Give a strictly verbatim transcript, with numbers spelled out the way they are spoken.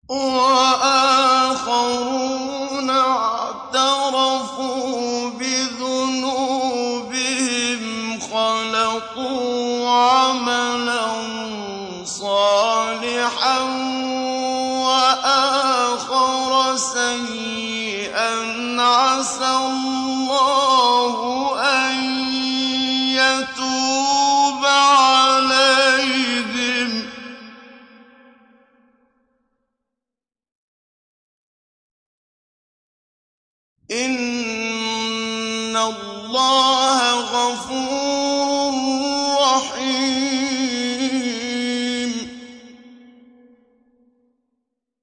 وآخرون اعترفوا بذنوبهم خلطوا عملا صالحا وآخر سيئا عسى الله أن يتوب عليهم إن الله غفور